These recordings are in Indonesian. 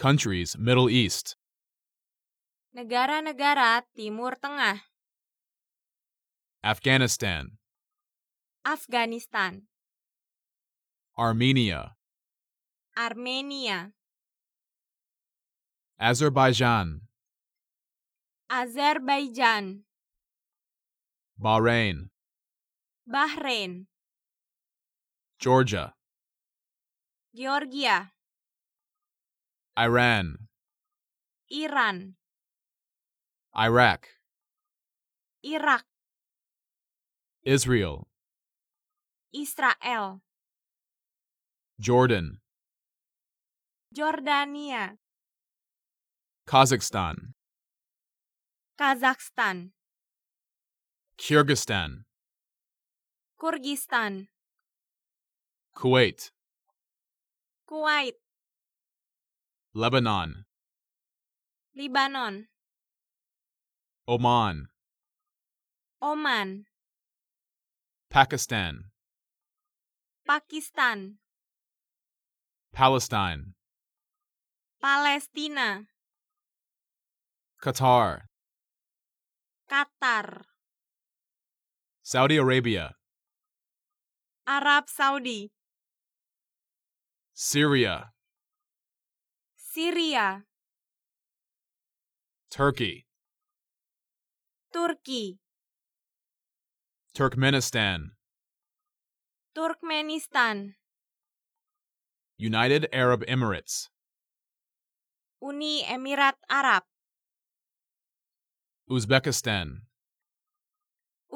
Countries, Middle East. Negara-negara Timur Tengah. Afghanistan, Afghanistan, Armenia, Armenia, Azerbaijan, Azerbaijan, Bahrain, Bahrain, Georgia, Georgia, Iran, Iran, Iraq, Irak, Israel, Israel, Jordan, Jordania, Kazakhstan, Kazakhstan, Kyrgyzstan, Kyrgyzstan, Kuwait, Kuwait, Lebanon, Lebanon, Oman, Oman, Pakistan, Pakistan, Palestine, Palestina, Qatar, Qatar, Saudi Arabia, Arab Saudi, Syria, Syria, Turkey, Turki, Turkmenistan, Turkmenistan, United Arab Emirates, Uni Emirat Arab, Uzbekistan,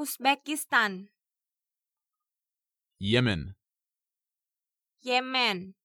Uzbekistan, Yemen, Yemen,